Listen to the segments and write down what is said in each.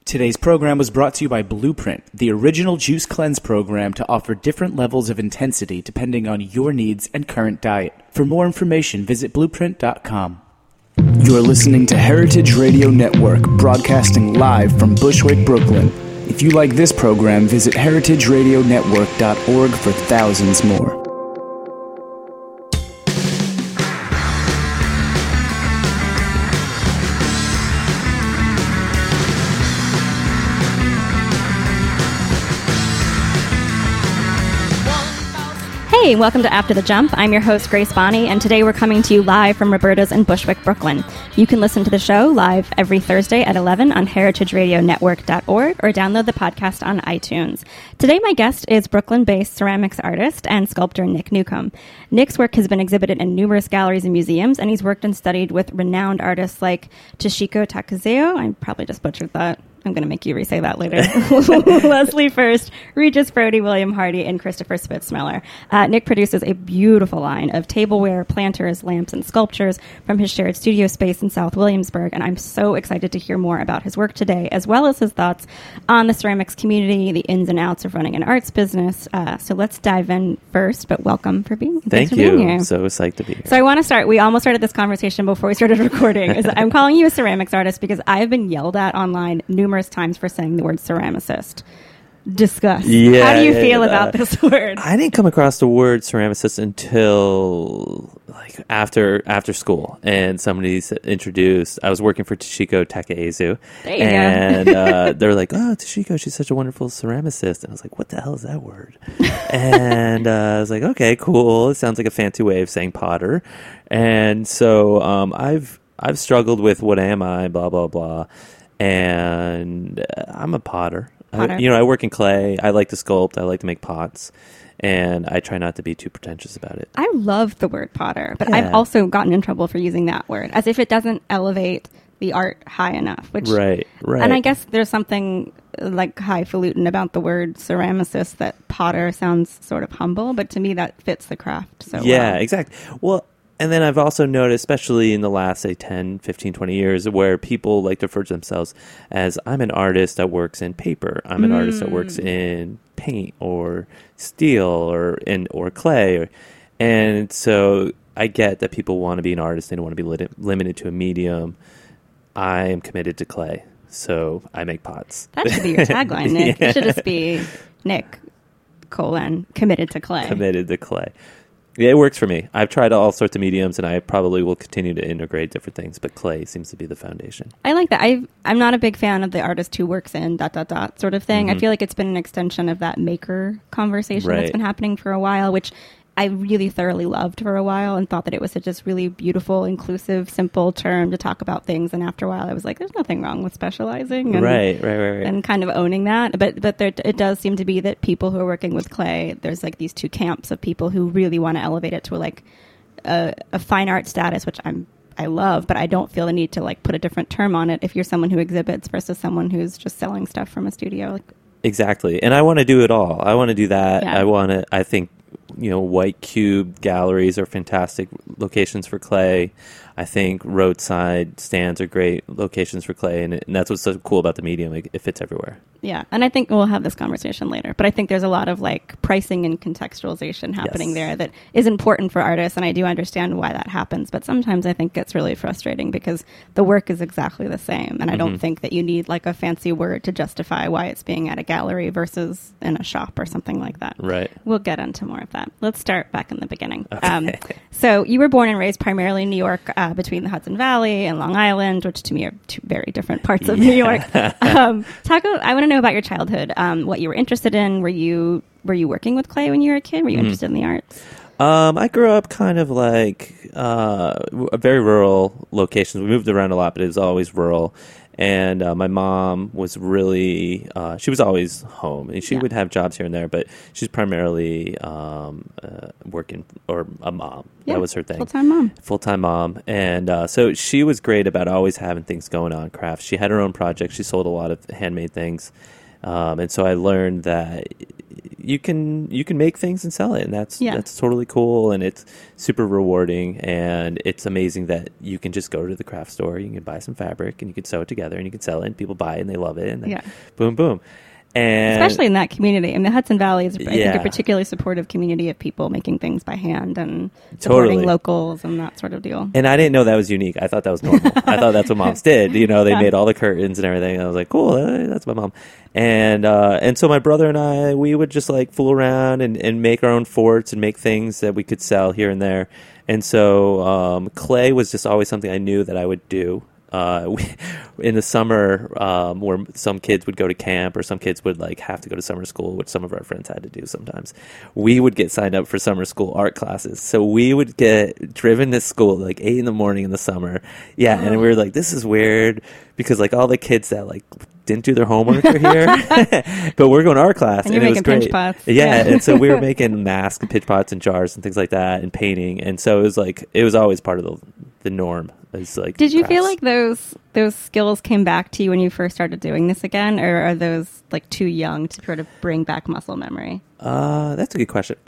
Today's program was brought to you by Blueprint, the original juice cleanse program to offer different levels of intensity depending on your needs and current diet. For more information, visit blueprint.com. You're listening to Heritage Radio Network, broadcasting live from Bushwick, Brooklyn. If you like this program, visit heritageradionetwork.org for thousands more. Hey, welcome to After the Jump. I'm your host, Grace Bonney, and today we're coming to you live from Roberta's in Bushwick, Brooklyn. You can listen to the show live every Thursday at 11 on heritageradionetwork.org or download the podcast on iTunes. Today, my guest is Brooklyn-based ceramics artist and sculptor Nick Newcomb. Nick's work has been exhibited in numerous galleries and museums, and he's worked and studied with renowned artists like Toshiko Takazeo. I probably just butchered that. I'm going to make you re-say that later. Leslie First, Regis Brody, William Hardy, and Christopher Spitzmiller. Nick produces a beautiful line of tableware, planters, lamps, and sculptures from his shared studio space in South Williamsburg, and I'm so excited to hear more about his work today, as well as his thoughts on the ceramics community, the ins and outs of running an arts business. So let's dive in first, but welcome for being here. Thank you. I'm so psyched to be here. So I want to start, we almost started this conversation before we started recording, is I'm calling you a ceramics artist because I have been yelled at online numerous times for saying the word ceramicist. Discuss. Yeah, how do you feel about this word? I didn't come across the word ceramicist until like after school, and somebody introduced. I was working for Toshiko Takazeo, and they were like, "Oh, Toshiko, she's such a wonderful ceramicist," and I was like, "What the hell is that word?" And I was like, "Okay, cool. It sounds like a fancy way of saying potter." And so I've struggled with what am I, blah blah blah. And I'm a potter. I work in clay. I like to sculpt. I like to make pots. And I try not to be too pretentious about it. I love the word potter, but I've also gotten in trouble for using that word, as if it doesn't elevate the art high enough. Which, right. And I guess there's something like highfalutin about the word ceramicist, that potter sounds sort of humble, but to me that fits the craft so well. Yeah, exactly. Well, and then I've also noticed, especially in the last, say, 10, 15, 20 years, where people like to refer to themselves as, I'm an artist that works in paper. I'm an artist that works in paint or steel or clay. And so I get that people want to be an artist. They don't want to be limited to a medium. I am committed to clay, so I make pots. That should be your tagline, Nick. Yeah. It should just be Nick, committed to clay. Committed to clay. Yeah, it works for me. I've tried all sorts of mediums, and I probably will continue to integrate different things, but clay seems to be the foundation. I like that. I'm not a big fan of the artist who works in ... sort of thing. I feel like it's been an extension of that maker conversation that's been happening for a while, which I really thoroughly loved for a while and thought that it was such a really beautiful, inclusive, simple term to talk about things. And after a while, I was like, there's nothing wrong with specializing. And, right. And kind of owning that. But it does seem to be that people who are working with clay, there's like these two camps of people who really want to elevate it to like a fine art status, which I love, but I don't feel the need to like put a different term on it if you're someone who exhibits versus someone who's just selling stuff from a studio. Exactly. And I want to do it all. I want to do that. Yeah. I think, White Cube galleries are fantastic locations for clay. I think roadside stands are great locations for clay, and that's what's so cool about the medium. It fits everywhere. Yeah, and I think we'll have this conversation later, but I think there's a lot of like pricing and contextualization happening there that is important for artists, and I do understand why that happens, but sometimes I think it's really frustrating because the work is exactly the same, and I don't think that you need like a fancy word to justify why it's being at a gallery versus in a shop or something like that. Right. We'll get into more of that. Let's start back in the beginning. Okay. So you were born and raised primarily in New York, between the Hudson Valley and Long Island, which to me are two very different parts of New York. I want to know about your childhood, what you were interested in. Were you working with clay when you were a kid? Were you interested in the arts? I grew up kind of like a very rural locations. We moved around a lot, but it was always rural. And my mom was really, she was always home. And she would have jobs here and there, but she's primarily working, or a mom. Yeah, that was her thing. Full-time mom. And so she was great about always having things going on, crafts. She had her own projects. She sold a lot of handmade things. And so I learned that, you can make things and sell it, and that's totally cool, and it's super rewarding, and it's amazing that you can just go to the craft store, you can buy some fabric, and you can sew it together, and you can sell it, and people buy it, and they love it, and then boom, boom. And especially in that community. I mean, the Hudson Valley is, I think, a particularly supportive community of people making things by hand and supporting locals and that sort of deal. And I didn't know that was unique. I thought that was normal. I thought that's what moms did. You know, they made all the curtains and everything. And I was like, cool, that's my mom. And so my brother and I, we would just like fool around and make our own forts and make things that we could sell here and there. And so clay was just always something I knew that I would do. In the summer, where some kids would go to camp or some kids would like have to go to summer school, which some of our friends had to do sometimes, we would get signed up for summer school art classes. So we would get driven to school like 8 a.m. in the summer. Yeah. And we were like, this is weird because like all the kids that like didn't do their homework are here, but we're going to art class and it was great. Pinch pots. Yeah. And so we were making masks and pitch pots and jars and things like that and painting. And so it was always part of the norm. Like, did you feel like those skills came back to you when you first started doing this again, or are those like too young to sort of bring back muscle memory? That's a good question.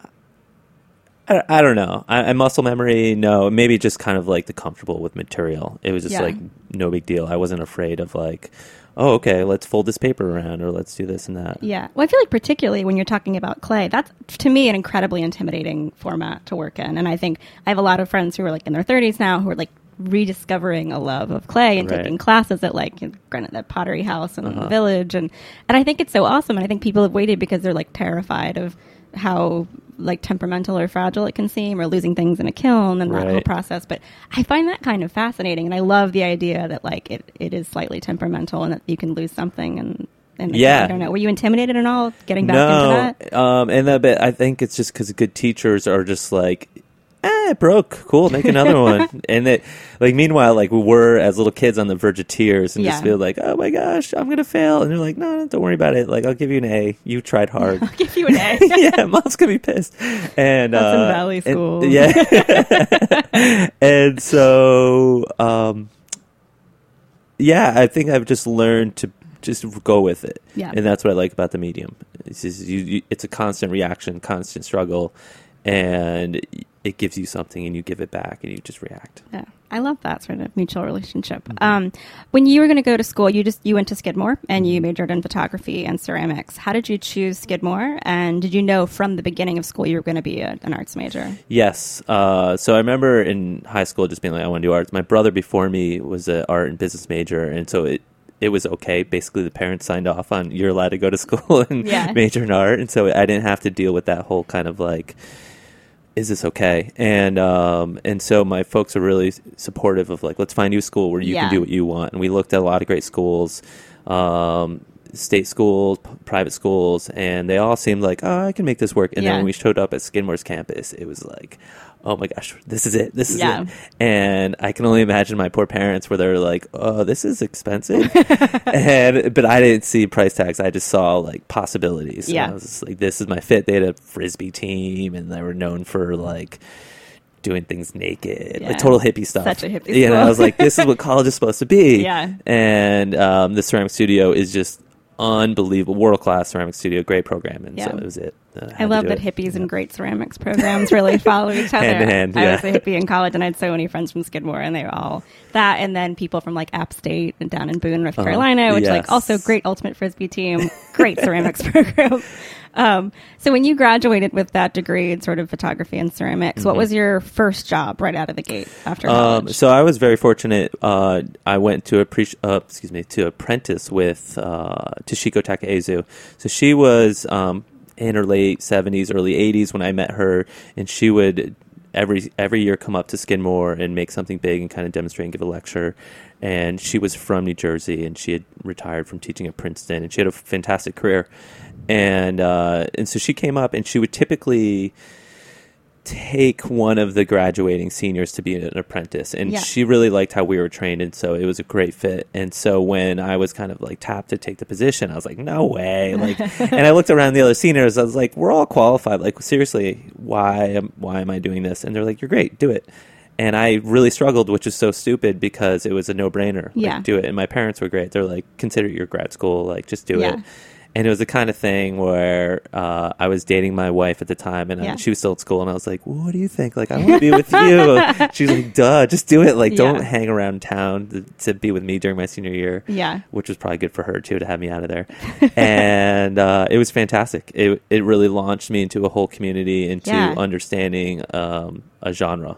I don't know. I muscle memory, no. Maybe just kind of like the comfortable with material. It was just like no big deal. I wasn't afraid of like, oh, okay, let's fold this paper around or let's do this and that. Yeah. Well, I feel like particularly when you're talking about clay, that's, to me, an incredibly intimidating format to work in. And I think I have a lot of friends who are like in their 30s now who are like rediscovering a love of clay and taking classes at like granted that pottery house in the village, and I think it's so awesome, and I think people have waited because they're like terrified of how like temperamental or fragile it can seem, or losing things in a kiln and that whole process. But I find that kind of fascinating, and I love the idea that like it is slightly temperamental and that you can lose something and I don't know. Were you intimidated at all getting back into that? But I think it's just because good teachers are just like, it broke. Cool, make another one. And it, like, meanwhile, like, we were as little kids on the verge of tears and just feel like, oh my gosh, I'm gonna fail. And they're like, no, don't worry about it. Like, I'll give you an A. You tried hard. I'll give you an A. Yeah, mom's gonna be pissed. And Hudson Valley School. And so, I think I've just learned to just go with it. Yeah. And that's what I like about the medium. It's just, it's a constant reaction, constant struggle, and it gives you something and you give it back and you just react. Yeah. I love that sort of mutual relationship. Mm-hmm. When you were going to go to school, you went to Skidmore and you majored in photography and ceramics. How did you choose Skidmore? And did you know from the beginning of school you were going to be an arts major? Yes. So I remember in high school just being like, I want to do arts. My brother before me was an art and business major, and so it was okay. Basically, the parents signed off on you're allowed to go to school and major in art, and so I didn't have to deal with that whole kind of like, is this okay? And so my folks are really supportive of like, let's find you a school where you can do what you want. And we looked at a lot of great schools, state schools, private schools, and they all seemed like, oh, I can make this work. And then when we showed up at Skidmore's campus, it was like, oh my gosh, this is it. This is it. And I can only imagine my poor parents where they're like, oh, this is expensive. But I didn't see price tags. I just saw like possibilities. Yeah. I was just like, this is my fit. They had a Frisbee team and they were known for like doing things naked, like total hippie stuff. Such a hippie school. You know, I was like, this is what college is supposed to be. Yeah. And the ceramic studio is just unbelievable, world-class ceramic studio, great program, and so it was it. I love that hippies and great ceramics programs really follow each other. Hand in hand, I was a hippie in college, and I had so many friends from Skidmore, and they were all that, and then people from like App State and down in Boone, North Carolina, which like also great ultimate Frisbee team, great ceramics program. So when you graduated with that degree in sort of photography and ceramics, what was your first job right out of the gate after college? So I was very fortunate. I went to apprentice with Toshiko Takaezu. So she was in her late 70s, early 80s when I met her, and she would every year come up to Skidmore and make something big and kind of demonstrate and give a lecture. And she was from New Jersey, and she had retired from teaching at Princeton, and she had a fantastic career. And so she came up, and she would typically take one of the graduating seniors to be an apprentice. And she really liked how we were trained, and so it was a great fit. And so when I was kind of like tapped to take the position, I was like, no way. Like, and I looked around the other seniors, I was like, we're all qualified. Like, seriously, why am I doing this? And they're like, you're great, do it. And I really struggled, which is so stupid because it was a no-brainer. Like, do it. And my parents were great. They're like, consider it your grad school. Like, just do it. And it was the kind of thing where I was dating my wife at the time, and she was still at school, and I was like, well, what do you think? Like, I want to be with you. She's like, duh, just do it. Like, don't hang around town to be with me during my senior year. Yeah. Which was probably good for her, too, to have me out of there. And it was fantastic. It really launched me into a whole community, into understanding a genre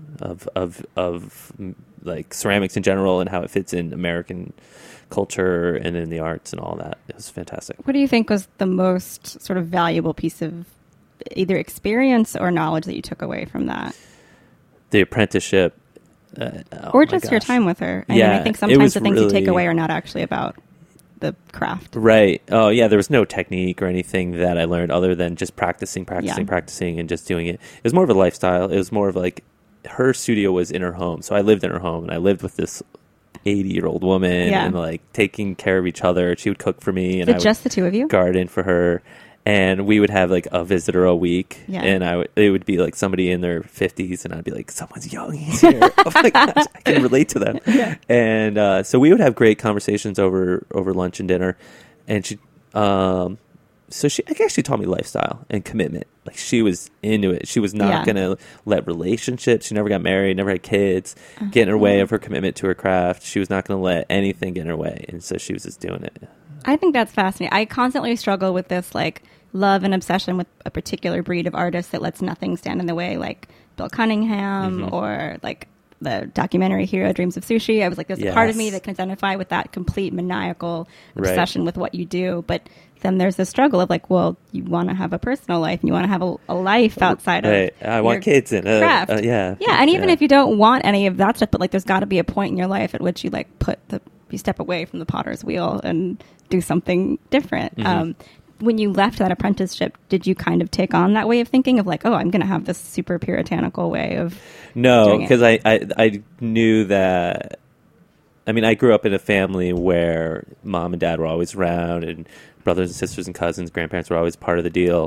of like ceramics in general and how it fits in American culture and in the arts and all that. It was fantastic. What do you think was the most sort of valuable piece of either experience or knowledge that you took away from that? The apprenticeship. Or just your time with her. I mean, I think sometimes the things you take away are not actually about the craft. Right. Oh, yeah. There was no technique or anything that I learned other than just practicing, and just doing it. It was more of a lifestyle. It was more of like, her studio was in her home. So I lived in her home, and I lived with this 80-year-old woman and like taking care of each other. She would cook for me, and I would just the two of you garden for her. And we would have like a visitor a week, and it would be like somebody in their 50s, and I'd be like, someone's young, he's here. Oh my gosh, I can relate to them. And so we would have great conversations over lunch and dinner. And she actually taught me lifestyle and commitment. Like, she was into it. She was not going to let relationships. She never got married, never had kids, get in her way of her commitment to her craft. She was not going to let anything get in her way. And so she was just doing it. I think that's fascinating. I constantly struggle with this, like, love and obsession with a particular breed of artist that lets nothing stand in the way, like Bill Cunningham or like the documentary Hero Dreams of Sushi. I was like, there's a part of me that can identify with that complete maniacal obsession with what you do. But then there's the struggle of like, well, you want to have a personal life and you want to have a life outside of I want kids and craft. And even if you don't want any of that stuff, but like there's got to be a point in your life at which you like you step away from the potter's wheel and do something different. When you left that apprenticeship, did you kind of take on that way of thinking of like, oh, I'm going to have this super puritanical way of No, because I knew that. I mean, I grew up in a family where mom and dad were always around, and brothers and sisters and cousins, grandparents were always part of the deal,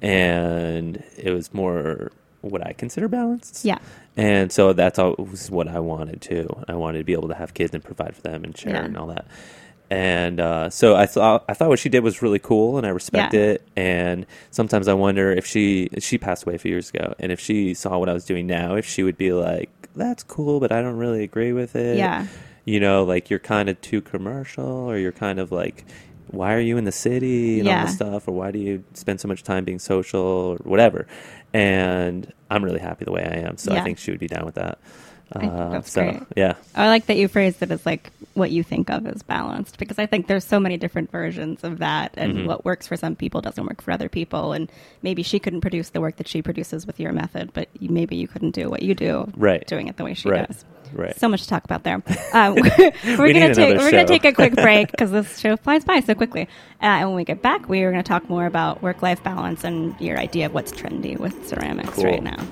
and it was more what I consider balanced. Yeah. And so that's always what I wanted too. I wanted to be able to have kids and provide for them and share and all that. And so I thought what she did was really cool, and I respect it. And sometimes I wonder if she passed away a few years ago, and if she saw what I was doing now, if she would be like, "That's cool, but I don't really agree with it." Yeah, you know, like you're kind of too commercial, or you're kind of like, why are you in the city and all this stuff, or why do you spend so much time being social or whatever? And I'm really happy the way I am, so I think she would be down with that. I think that's great. Yeah, I like that you phrased it as like what you think of as balanced, because I think there's so many different versions of that, and what works for some people doesn't work for other people. And maybe she couldn't produce the work that she produces with your method, but maybe you couldn't do what you do doing it the way she does. Right. So much to talk about there. We're going to take a quick break because this show flies by so quickly. And when we get back, we are going to talk more about work-life balance and your idea of what's trendy with ceramics right now.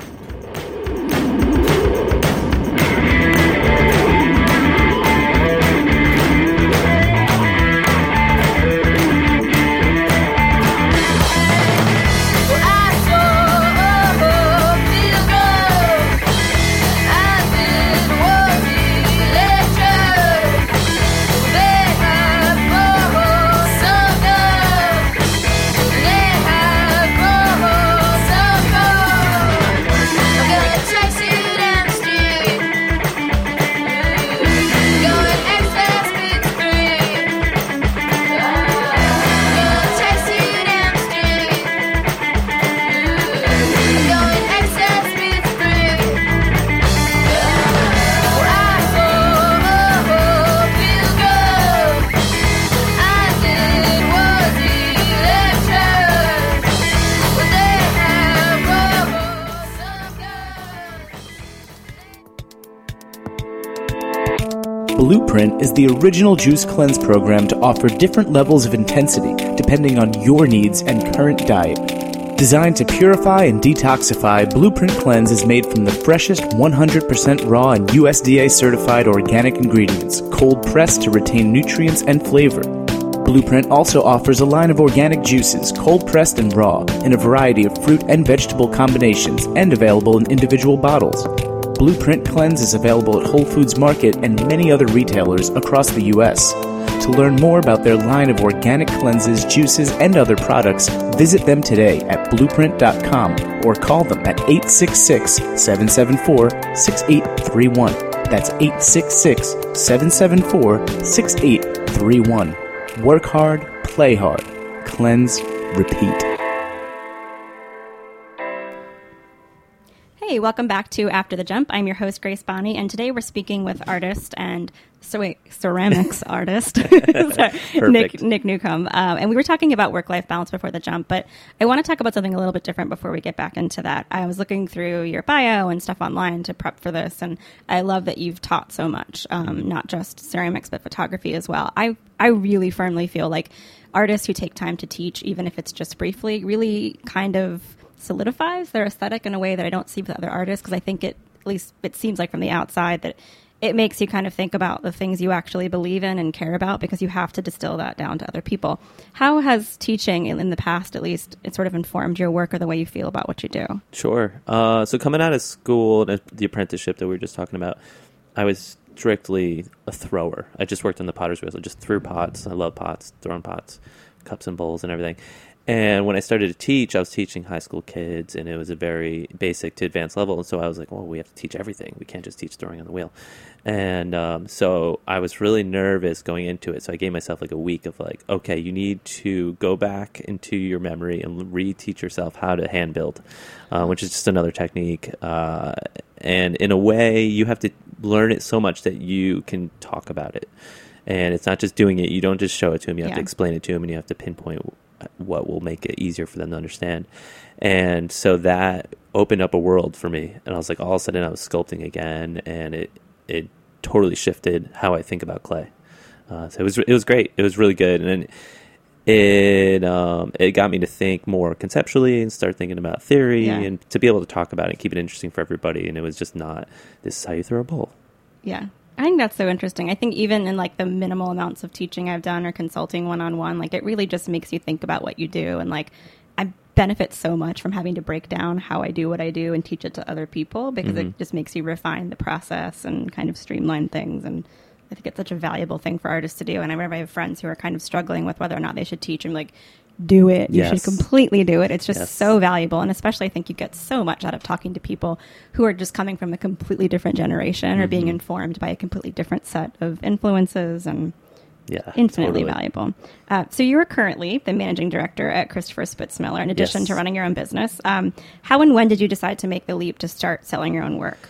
Blueprint is the original juice cleanse program to offer different levels of intensity depending on your needs and current diet. Designed to purify and detoxify, Blueprint Cleanse is made from the freshest 100% raw and USDA-certified organic ingredients, cold pressed to retain nutrients and flavor. Blueprint also offers a line of organic juices, cold pressed and raw, in a variety of fruit and vegetable combinations, and available in individual bottles. Blueprint Cleanse is available at Whole Foods Market and many other retailers across the U.S. To learn more about their line of organic cleanses, juices, and other products, visit them today at blueprint.com or call them at 866-774-6831. That's 866-774-6831. Work hard, play hard. Cleanse, repeat. Hey, welcome back to After the Jump. I'm your host, Grace Bonney, and today we're speaking with artist and ceramics artist, Nick Newcomb. And we were talking about work-life balance before the jump, but I want to talk about something a little bit different before we get back into that. I was looking through your bio and stuff online to prep for this, and I love that you've taught so much, not just ceramics, but photography as well. I really firmly feel like artists who take time to teach, even if it's just briefly, really kind of solidifies their aesthetic in a way that I don't see with other artists, because I think at least it seems like from the outside that it makes you kind of think about the things you actually believe in and care about, because you have to distill that down to other people. How has teaching, in the past at least, it sort of informed your work or the way you feel about what you do? Sure. So coming out of school, the apprenticeship that we were just talking about, I was strictly a thrower. I just worked on the potter's wheel. I just threw pots. I love pots, throwing pots, cups and bowls and everything. And when I started to teach, I was teaching high school kids, and it was a very basic to advanced level. And so I was like, well, we have to teach everything. We can't just teach throwing on the wheel. And so I was really nervous going into it. So I gave myself like a week of like, okay, you need to go back into your memory and reteach yourself how to hand build, which is just another technique. And in a way, you have to learn it so much that you can talk about it. And it's not just doing it. You don't just show it to them. You have to explain it to them, and you have to pinpoint what will make it easier for them to understand. And so that opened up a world for me. And I was like, all of a sudden I was sculpting again, and it totally shifted how I think about clay. So it was great. It was really good. And it got me to think more conceptually and start thinking about theory and to be able to talk about it and keep it interesting for everybody. And it was just not, this is how you throw a bowl. Yeah. I think that's so interesting. I think even in like the minimal amounts of teaching I've done or consulting one-on-one, like it really just makes you think about what you do. And like I benefit so much from having to break down how I do what I do and teach it to other people, because it just makes you refine the process and kind of streamline things. And I think it's such a valuable thing for artists to do. And I remember I have friends who are kind of struggling with whether or not they should teach. I'm like, do it. You should completely do it. It's just so valuable. And especially I think you get so much out of talking to people who are just coming from a completely different generation or being informed by a completely different set of influences, and infinitely valuable. So you are currently the managing director at Christopher Spitzmiller, in addition to running your own business. How and when did you decide to make the leap to start selling your own work?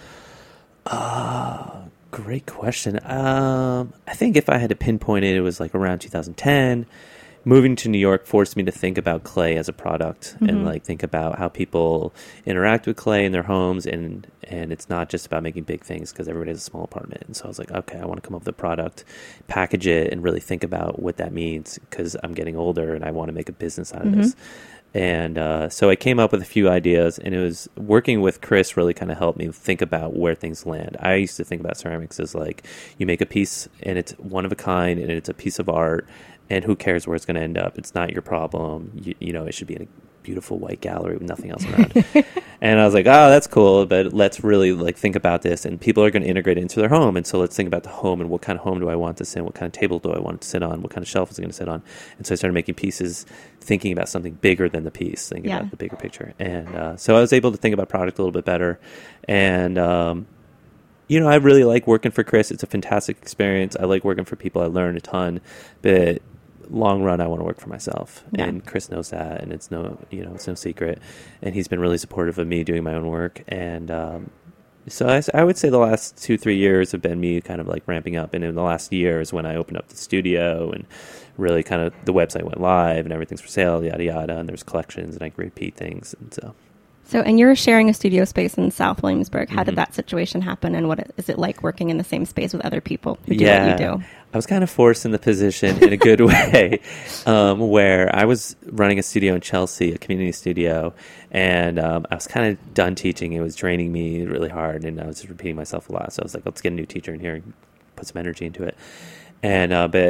Great question. I think if I had to pinpoint it, it was like around 2010. Moving to New York forced me to think about clay as a product and like think about how people interact with clay in their homes, and it's not just about making big things, because everybody has a small apartment. And so I was like, okay, I want to come up with a product, package it, and really think about what that means, because I'm getting older and I want to make a business out of this. And so I came up with a few ideas, and it was working with Chris really kind of helped me think about where things land. I used to think about ceramics as like, you make a piece and it's one of a kind and it's a piece of art, and who cares where it's going to end up? It's not your problem. You know, it should be in a beautiful white gallery with nothing else around. And I was like, oh, that's cool, but let's really like think about this, and people are going to integrate it into their home. And so let's think about the home, and what kind of home do I want to sit in? What kind of table do I want it to sit on? What kind of shelf is it going to sit on? And so I started making pieces, thinking about something bigger than the piece, thinking about the bigger picture. And so I was able to think about product a little bit better. And, you know, I really like working for Chris. It's a fantastic experience. I like working for people. I learn a ton, but long run, I want to work for myself, and Chris knows that, and it's no secret, and he's been really supportive of me doing my own work. And so I would say the last 2-3 years have been me kind of like ramping up, and in the last year is when I opened up the studio, and really kind of the website went live, and everything's for sale, yada yada, and there's collections, and I can repeat things. And and you're sharing a studio space in South Williamsburg. How did that situation happen, and what is it like working in the same space with other people who do what you do? I was kind of forced in the position in a good way, where I was running a studio in Chelsea, a community studio, and I was kind of done teaching. It was draining me really hard, and I was repeating myself a lot. So I was like, let's get a new teacher in here and put some energy into it. And but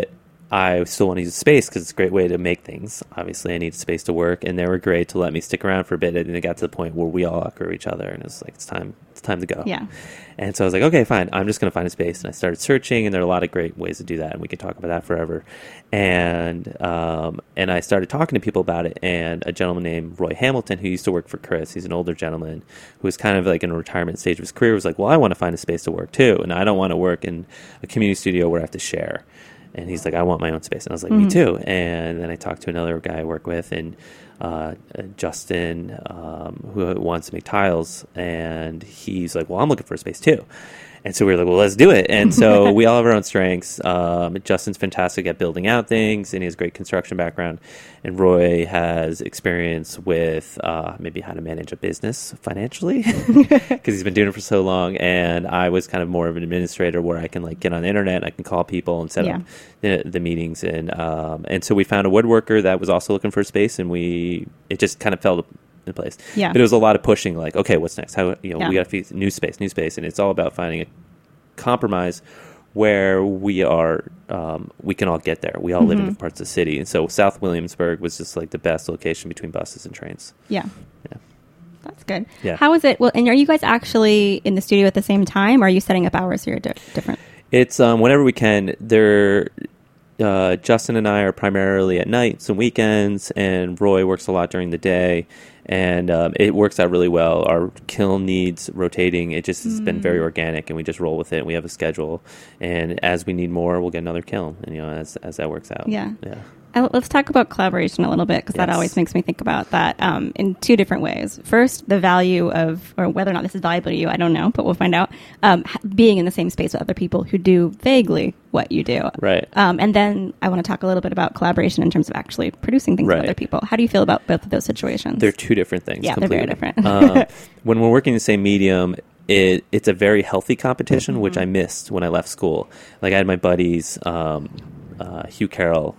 I still want to use space because it's a great way to make things. Obviously, I need space to work, and they were great to let me stick around for a bit. And it got to the point where we all outgrew each other, and it was like, it's time to go. Yeah. And so I was like, okay, fine. I'm just going to find a space. And I started searching, and there are a lot of great ways to do that, and we could talk about that forever. And I started talking to people about it, and a gentleman named Roy Hamilton, who used to work for Chris, he's an older gentleman who was kind of like in a retirement stage of his career, was like, well, I want to find a space to work too, and I don't want to work in a community studio where I have to share. And he's like, I want my own space. And I was like, me too. And then I talked to another guy I work with, and Justin, who wants to make tiles. And he's like, well, I'm looking for a space too. And so we were like, well, let's do it. And so we all have our own strengths. Justin's fantastic at building out things, and he has a great construction background. And Roy has experience with maybe how to manage a business financially because he's been doing it for so long. And I was kind of more of an administrator where I can like get on the internet, I can call people and set up the meetings. And so we found a woodworker that was also looking for a space, and it just kind of fell in place. Yeah. But it was a lot of pushing, like, okay, what's next? How we got to new space, and it's all about finding a compromise where we are. We can all get there. We all live in different parts of the city, and so South Williamsburg was just like the best location between buses and trains. Yeah. Yeah. That's good. Yeah. How is it? Well, and are you guys actually in the studio at the same time, or are you setting up hours here different? It's whenever we can. Justin and I are primarily at nights and weekends, and Roy works a lot during the day, and it works out really well. Our kiln needs rotating. It just has been very organic, and we just roll with it. We have a schedule, and as we need more, we'll get another kiln, and as that works out. Yeah. Yeah. Let's talk about collaboration a little bit, because that always makes me think about that in two different ways. First, the value of, or whether or not this is valuable to you, I don't know, but we'll find out, being in the same space with other people who do vaguely what you do. Right. And then I want to talk a little bit about collaboration in terms of actually producing things with other people. How do you feel about both of those situations? They're two different things. Yeah, completely. they're very different. When we're working in the same medium, it's a very healthy competition, which I missed when I left school. Like I had my buddies, Hugh Carroll,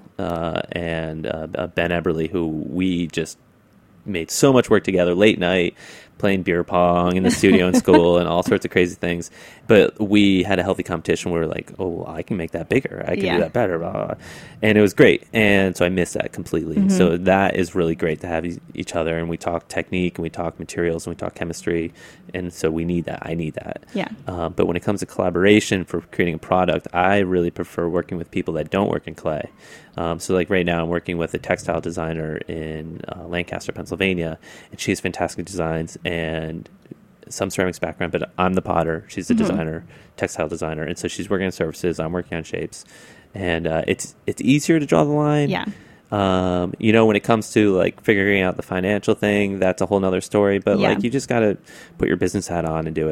and Ben Eberly, who we just made so much work together late night, playing beer pong in the studio in school and all sorts of crazy things. But we had a healthy competition where we were like, oh, well, I can make that bigger. I can do that better. Blah, blah, blah. And it was great. And so I missed that completely. So that is really great to have each other. And we talk technique, and we talk materials, and we talk chemistry. And so we need that. I need that. Yeah. But when it comes to collaboration for creating a product, I really prefer working with people that don't work in clay. So like right now I'm working with a textile designer in Lancaster, Pennsylvania, and she has fantastic designs and some ceramics background, but I'm the potter. She's the designer, textile designer. And so she's working on surfaces. I'm working on shapes, and it's easier to draw the line. Yeah. When it comes to like figuring out the financial thing, that's a whole nother story, but like you just got to put your business hat on and do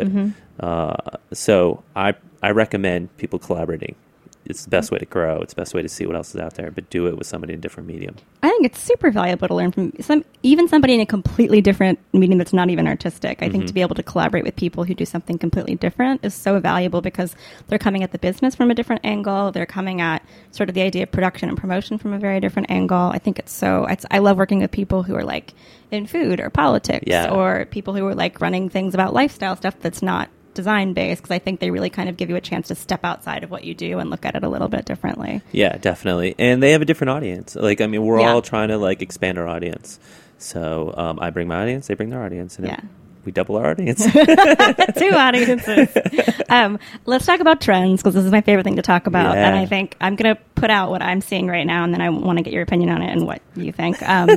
it. So I recommend people collaborating. It's the best way to grow. It's the best way to see what else is out there, but do it with somebody in a different medium. I think it's super valuable to learn from even somebody in a completely different medium that's not even artistic. I think to be able to collaborate with people who do something completely different is so valuable, because they're coming at the business from a different angle. They're coming at sort of the idea of production and promotion from a very different angle. I think I love working with people who are like in food or politics, or people who are like running things about lifestyle stuff that's not design based, because I think they really kind of give you a chance to step outside of what you do and look at it a little bit differently. Yeah, definitely. And they have a different audience. Like, I mean, we're all trying to like expand our audience. So I bring my audience, they bring their audience, and we double our audience. 2 audiences. Let's talk about trends, because this is my favorite thing to talk about. And I think I'm going to put out what I'm seeing right now, and then I want to get your opinion on it and what you think.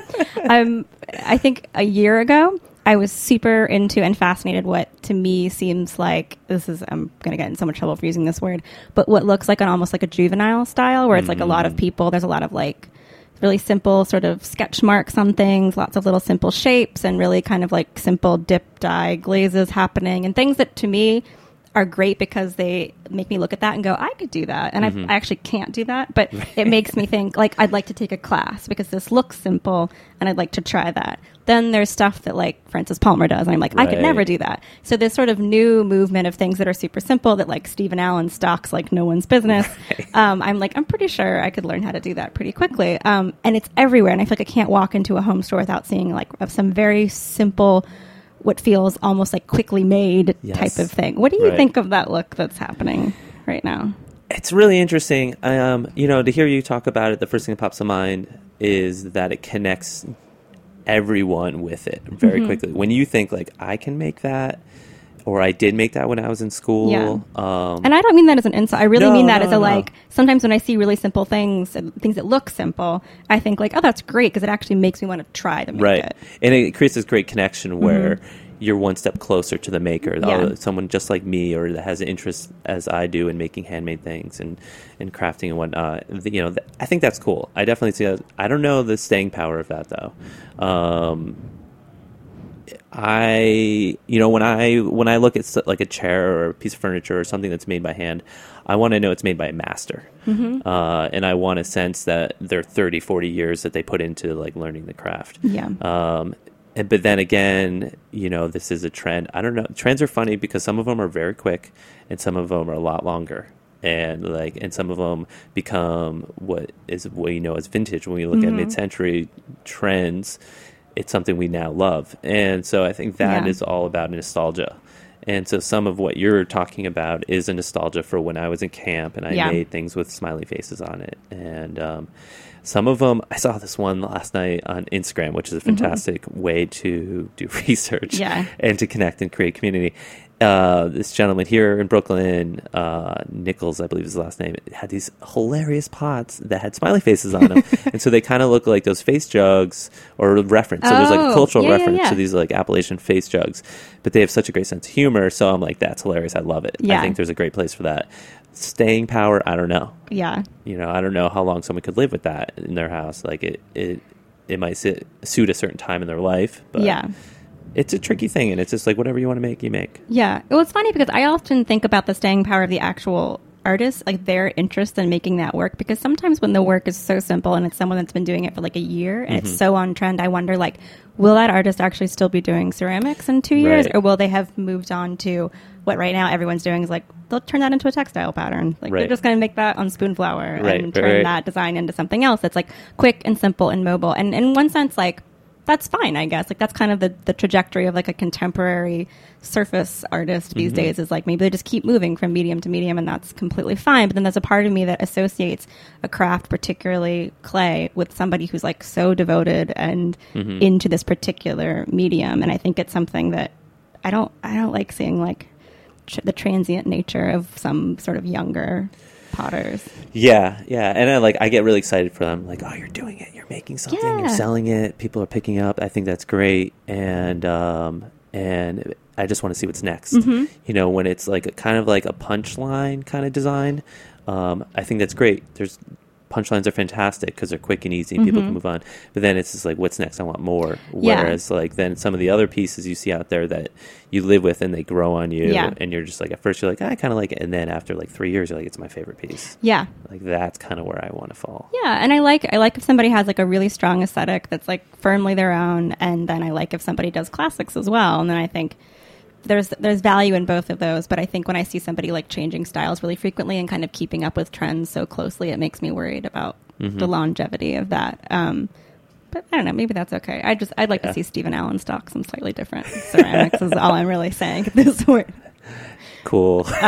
I think a year ago, I was super into and fascinated what to me seems like, I'm going to get in so much trouble for using this word, but what looks like almost like a juvenile style, where it's like a lot of people, there's a lot of like really simple sort of sketch marks on things, lots of little simple shapes, and really kind of like simple dip, dye, glazes happening, and things that to me are great because they make me look at that and go, I could do that. And I actually can't do that, but it makes me think like I'd like to take a class because this looks simple and I'd like to try that. Then there's stuff that like Francis Palmer does, and I'm like, I could never do that. So this sort of new movement of things that are super simple that like Stephen Allen stocks like no one's business. I'm like, I'm pretty sure I could learn how to do that pretty quickly. And it's everywhere. And I feel like I can't walk into a home store without seeing like some very simple, what feels almost like quickly made type of thing. What do you think of that look that's happening right now? It's really interesting. To hear you talk about it, the first thing that pops to mind is that it connects everyone with it very quickly. When you think like, I can make that, or I did make that when I was in school. Yeah. And I don't mean that as an insult. I really mean that as like, sometimes when I see really simple things that look simple, I think like, oh, that's great, because it actually makes me want to try to make it. And it creates this great connection where you're one step closer to the maker. Yeah. Someone just like me, or that has an interest as I do in making handmade things and crafting and whatnot. I think that's cool. I definitely see that. I don't know the staying power of that though. When I look at like a chair or a piece of furniture or something that's made by hand, I want to know it's made by a master. And I want a sense that they're 30, 40 years that they put into like learning the craft. Yeah. But then again, this is a trend. I don't know. Trends are funny because some of them are very quick and some of them are a lot longer. And some of them become what we know as vintage. When we look at mid-century trends, it's something we now love. And so I think that is all about nostalgia. And so some of what you're talking about is a nostalgia for when I was in camp and I made things with smiley faces on it. And some of them, I saw this one last night on Instagram, which is a fantastic way to do research and to connect and create community. This gentleman here in Brooklyn, Nichols, I believe is his last name, had these hilarious pots that had smiley faces on them. And so they kind of look like those face jugs or reference. So there's like a cultural reference to these like Appalachian face jugs. But they have such a great sense of humor. So I'm like, that's hilarious. I love it. I think there's a great place for that. Staying power, I don't know. Yeah. I don't know how long someone could live with that in their house. Like it might suit a certain time in their life. But it's a tricky thing, and it's just like whatever you want to make, you make. Yeah. Well, it's funny because I often think about the staying power of the actual artist, like their interest in making that work, because sometimes when the work is so simple and it's someone that's been doing it for like a year and it's so on trend, I wonder like, will that artist actually still be doing ceramics in 2 years, or will they have moved on to what right now everyone's doing is like, they'll turn that into a textile pattern. Like they're just going to make that on spoon flour and turn that design into something else that's like quick and simple and mobile. And in one sense, like, that's fine, I guess. Like that's kind of the trajectory of like a contemporary surface artist these days, is like maybe they just keep moving from medium to medium, and that's completely fine. But then there's a part of me that associates a craft, particularly clay, with somebody who's like so devoted and into this particular medium. And I think it's something that I don't like seeing like the transient nature of some sort of younger potters. Yeah. And I get really excited for them. Like, oh, you're doing it. You're making something. You're selling it. People are picking up. I think that's great. And I just want to see what's next. When it's like a kind of like a punchline kind of design, I think that's great. Punchlines are fantastic because they're quick and easy and people can move on. But then it's just like, what's next? I want more. Whereas like then some of the other pieces you see out there that you live with and they grow on you and you're just like, at first you're like, I kind of like it. And then after like 3 years, you're like, it's my favorite piece. Yeah. Like that's kind of where I want to fall. Yeah. And I like if somebody has like a really strong aesthetic that's like firmly their own. And then I like if somebody does classics as well. And then I think there's value in both of those, but I think when I see somebody like changing styles really frequently and kind of keeping up with trends so closely, it makes me worried about the longevity of that. But I don't know, maybe that's okay. I'd like to see Stephen Allen stock some slightly different ceramics is all I'm really saying at this point. Cool. So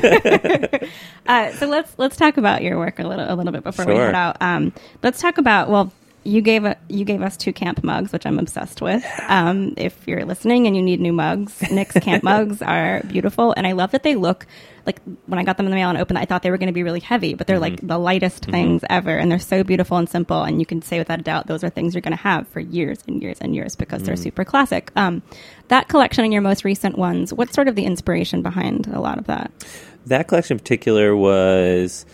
let's talk about your work a little bit before we head out. Let's talk about, you gave us 2 camp mugs, which I'm obsessed with. If you're listening and you need new mugs, Nick's camp mugs are beautiful, and I love that they look like, when I got them in the mail and opened, I thought they were going to be really heavy, but they're like the lightest things ever, and they're so beautiful and simple, and you can say without a doubt those are things you're going to have for years and years and years because they're super classic. That collection and your most recent ones, what's sort of the inspiration behind a lot of that? That collection in particular was,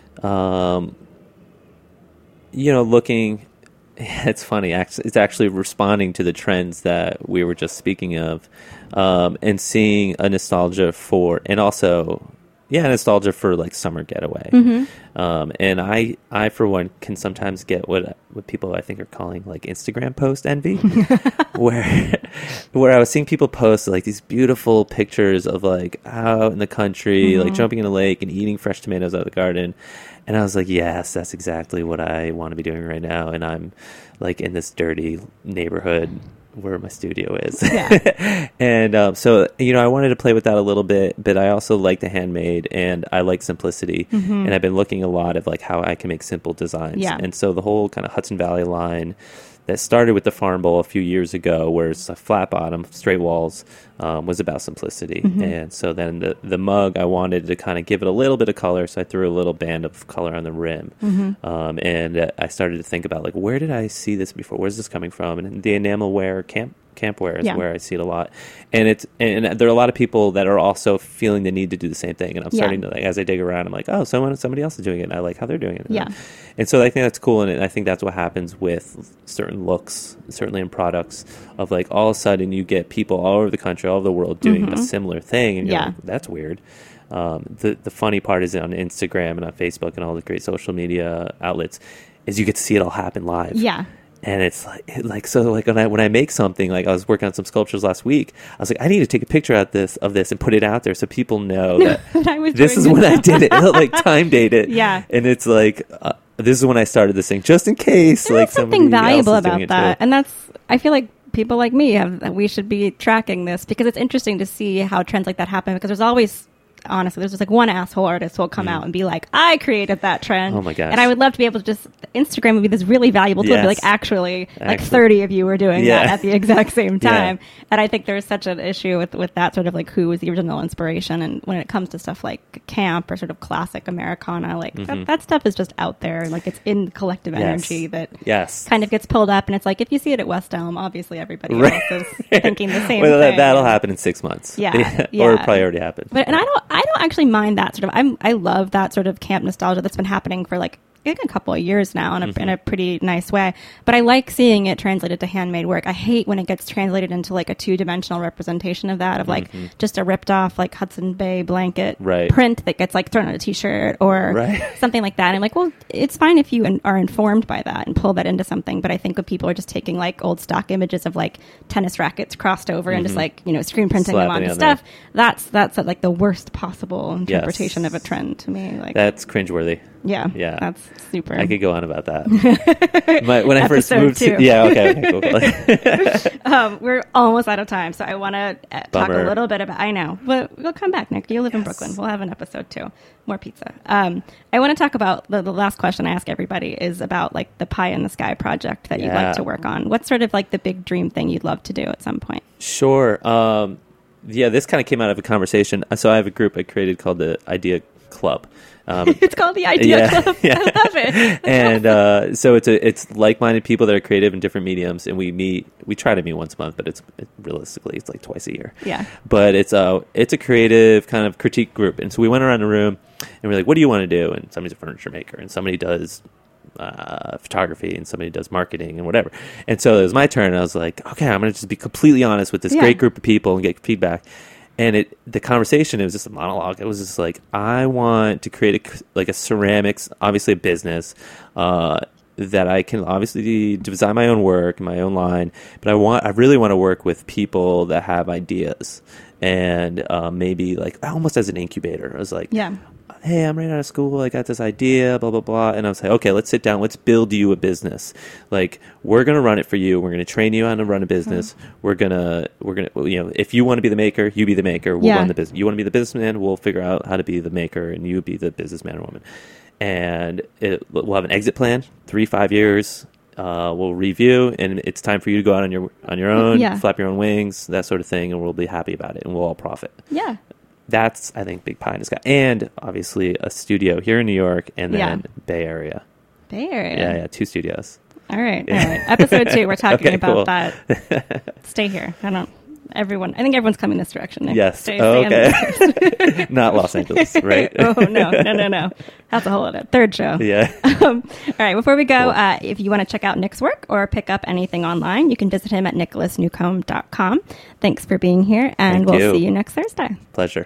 looking... It's funny. It's actually responding to the trends that we were just speaking of, and seeing a nostalgia for, and also, nostalgia for like summer getaway. And I for one can sometimes get what people I think are calling like Instagram post envy, where I was seeing people post like these beautiful pictures of like out in the country, like jumping in a lake and eating fresh tomatoes out of the garden. And I was like, yes, that's exactly what I want to be doing right now. And I'm like in this dirty neighborhood where my studio is. Yeah. And so, I wanted to play with that a little bit, but I also like the handmade and I like simplicity. And I've been looking a lot of like how I can make simple designs. Yeah. And so the whole kind of Hudson Valley line that started with the Farm Bowl a few years ago, where it's a flat bottom, straight walls, was about simplicity. And so then the mug, I wanted to kind of give it a little bit of color, so I threw a little band of color on the rim. And I started to think about, like, where did I see this before? Where's this coming from? And the enamelware, campware is where I see it a lot. And there are a lot of people that are also feeling the need to do the same thing. And I'm starting to, like, as I dig around, I'm like, oh, somebody else is doing it, and I like how they're doing it. Yeah. And so I think that's cool, and I think that's what happens with certain looks, certainly in products, of like all of a sudden you get people all over the country, all over the world doing a similar thing, and you're like, that's weird. The funny part is on Instagram and on Facebook and all the great social media outlets is you get to see it all happen live. Yeah. And it's like so like when I make something, like I was working on some sculptures last week, I was like, I need to take a picture of this and put it out there so people know that this is when I did it. Like time date it. Yeah. And it's like this is when I started this thing, just in case. There's like something valuable else is doing about that, too. and I feel like people like me we should be tracking this because it's interesting to see how trends like that happen. Because honestly, there's just like one asshole artist who will come out and be like, I created that trend. Oh my gosh. And I would love to be able to Instagram would be this really valuable tool to be like, actually, like 30 of you were doing that at the exact same time. And I think there's such an issue with that sort of like who was the original inspiration. And when it comes to stuff like camp or sort of classic Americana, like that stuff is just out there. Like it's in collective energy that kind of gets pulled up. And it's like, if you see it at West Elm, obviously everybody else is thinking the same thing. That'll happen in 6 months. Yeah. Or it probably already happened. But, and I don't actually mind that sort of. I love that sort of camp nostalgia that's been happening for like I think a couple of years now in a pretty nice way. But I like seeing it translated to handmade work. I hate when it gets translated into like a 2-dimensional representation of that, of like just a ripped off like Hudson Bay blanket print that gets like thrown on a t-shirt or something like that. And I'm like, well, it's fine if you are informed by that and pull that into something. But I think when people are just taking like old stock images of like tennis rackets crossed over and just like, screen printing them onto stuff, that's like the worst possible interpretation of a trend to me. Like that's cringeworthy. Yeah. That's super. I could go on about that. When I first moved to... Cool. We're almost out of time, so I want to talk a little bit about... I know. But we'll come back, Nick. You live in Brooklyn. We'll have an episode, too. More pizza. I want to talk about... The last question I ask everybody is about, like, the Pie in the Sky project that you'd like to work on. What's sort of, like, the big dream thing you'd love to do at some point? Sure. This kind of came out of a conversation. So I have a group I created called the Idea Club. It's called the Idea Club. I love it. And so it's like-minded people that are creative in different mediums, and we try to meet once a month, but realistically it's like twice a year. Yeah. But it's a creative kind of critique group, and so we went around the room and we're like, what do you want to do? And somebody's a furniture maker, and somebody does photography, and somebody does marketing and whatever. And so it was my turn, and I was like, okay, I'm going to just be completely honest with this great group of people and get feedback. And the conversation, it was just a monologue. It was just like, I want to create a ceramics, obviously a business, that I can obviously design my own work, my own line. But I really want to work with people that have ideas, and maybe like almost as an incubator. I was like, hey, I'm right out of school. I got this idea, blah, blah, blah. And I was like, okay, let's sit down. Let's build you a business. Like, we're going to run it for you. We're going to train you how to run a business. We're going to, if you want to be the maker, you be the maker. We'll run the business. You want to be the businessman, we'll figure out how to be the maker, and you be the businessman or woman. And we'll have an exit plan, 3-5 years. We'll review, and it's time for you to go out on your own, flap your own wings, that sort of thing, and we'll be happy about it, and we'll all profit. Yeah. That's, I think, big pie in the sky. And obviously a studio here in New York, and then Bay Area. Bay Area? Yeah, 2 studios. All right. Episode 2, we're talking about that. Stay here. I think everyone's coming this direction. Nick. Yes. Stay Okay. Not Los Angeles, right? Oh, no. That's a whole other 3rd show. Yeah. All right. Before we go, if you want to check out Nick's work or pick up anything online, you can visit him at nicholasnewcomb.com. Thanks for being here, and we'll see you next Thursday. Pleasure.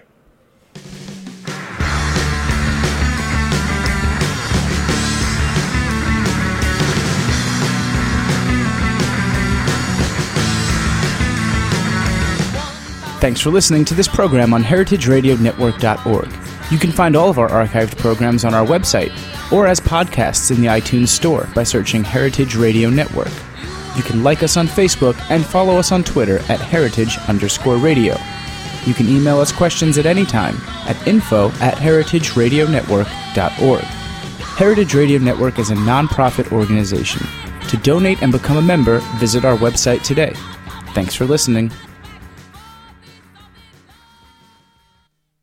Thanks for listening to this program on heritageradionetwork.org. You can find all of our archived programs on our website or as podcasts in the iTunes Store by searching Heritage Radio Network. You can like us on Facebook and follow us on Twitter at heritage_radio. You can email us questions at any time at info@heritageradionetwork.org. Heritage Radio Network is a non-profit organization. To donate and become a member, visit our website today. Thanks for listening.